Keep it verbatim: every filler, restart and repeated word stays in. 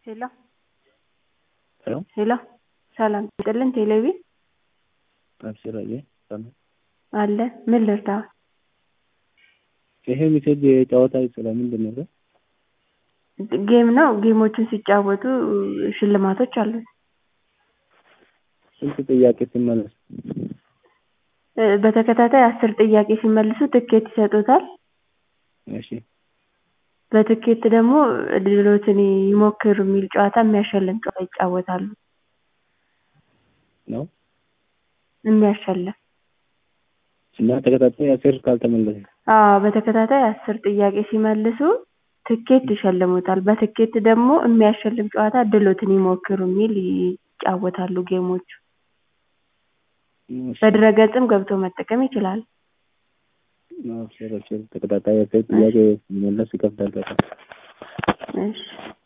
ሄሎ ሄሎ ሄሎ ሰላም ይስጥልን ቴሌቪ አብሽራዬ ሰላም አለ ምን ልርዳ? ይሄ ሜሴጅ የጨዋታ ስለምንድን ነው? ጌም ነው። ጌሞችን ሲጫወቱ ሽልማቶች አሉት። ስንት ጥያቄ ሲመለስ? በተከታታይ አስር ጥያቄ ሲመልሱ ትኬት ይሰጡታል። እሺ በትኬት ደግሞ እድሎትን ይሞክሩ የሚል ጨዋታ የሚያሸልም ጨዋታ ይጫወታሉ። ነው የሚያሸልም እና ተከታታይ አስር ካልተመለሰ? አዎ በተከታታይ አስር ጥያቄ ሲመልሱ ትኬት ይሸልሙታል። በትኬት ደግሞ የሚያሸልም ጨዋታ እድሎትን ይሞክሩ የሚል ይጫወታሉ ጌሞቹ። በድረ-ገጽም ገብቶ መጠቀም ይችላሉ። አብሽር አብሽር ተከታታይ አስር ጥያቄ ሲመለስ ይከፍታል በጣም። እሺ